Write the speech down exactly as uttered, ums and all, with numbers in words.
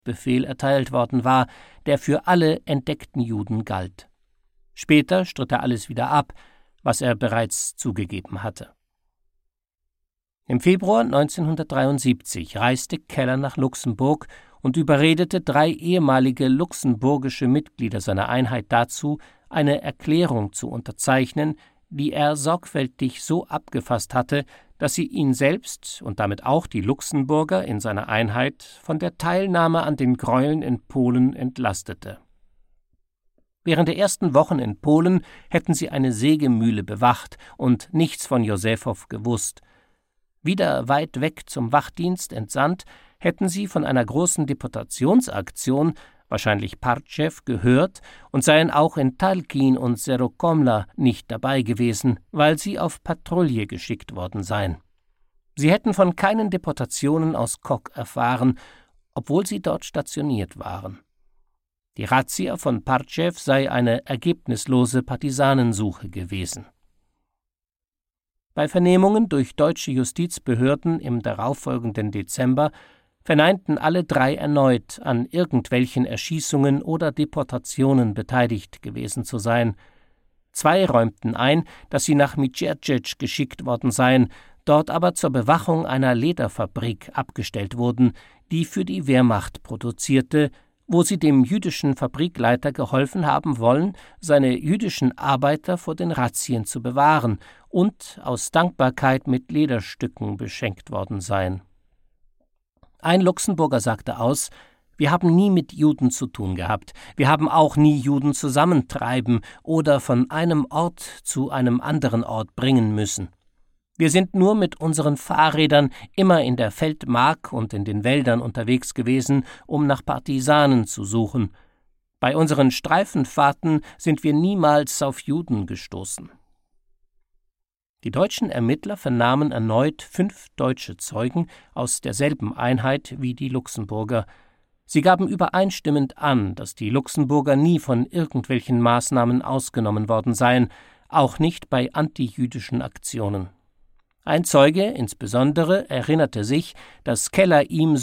Befehl erteilt worden war, der für alle entdeckten Juden galt. Später stritt er alles wieder ab, was er bereits zugegeben hatte. Im Februar neunzehnhundertdreiundsiebzig reiste Keller nach Luxemburg und überredete drei ehemalige luxemburgische Mitglieder seiner Einheit dazu, eine Erklärung zu unterzeichnen, die er sorgfältig so abgefasst hatte, dass sie ihn selbst und damit auch die Luxemburger in seiner Einheit von der Teilnahme an den Gräueln in Polen entlastete. Während der ersten Wochen in Polen hätten sie eine Sägemühle bewacht und nichts von Josephow gewusst. Wieder weit weg zum Wachdienst entsandt, hätten sie von einer großen Deportationsaktion, wahrscheinlich Partschew, gehört und seien auch in Talkin und Serokomla nicht dabei gewesen, weil sie auf Patrouille geschickt worden seien. Sie hätten von keinen Deportationen aus Kok erfahren, obwohl sie dort stationiert waren. Die Razzia von Partschew sei eine ergebnislose Partisanensuche gewesen. Bei Vernehmungen durch deutsche Justizbehörden im darauffolgenden Dezember verneinten alle drei erneut, an irgendwelchen Erschießungen oder Deportationen beteiligt gewesen zu sein. Zwei räumten ein, dass sie nach Miciercic geschickt worden seien, dort aber zur Bewachung einer Lederfabrik abgestellt wurden, die für die Wehrmacht produzierte, wo sie dem jüdischen Fabrikleiter geholfen haben wollen, seine jüdischen Arbeiter vor den Razzien zu bewahren und aus Dankbarkeit mit Lederstücken beschenkt worden seien. Ein Luxemburger sagte aus: Wir haben nie mit Juden zu tun gehabt, wir haben auch nie Juden zusammentreiben oder von einem Ort zu einem anderen Ort bringen müssen. Wir sind nur mit unseren Fahrrädern immer in der Feldmark und in den Wäldern unterwegs gewesen, um nach Partisanen zu suchen. Bei unseren Streifenfahrten sind wir niemals auf Juden gestoßen. Die deutschen Ermittler vernahmen erneut fünf deutsche Zeugen aus derselben Einheit wie die Luxemburger. Sie gaben übereinstimmend an, dass die Luxemburger nie von irgendwelchen Maßnahmen ausgenommen worden seien, auch nicht bei antijüdischen Aktionen. Ein Zeuge insbesondere erinnerte sich, dass Keller ihm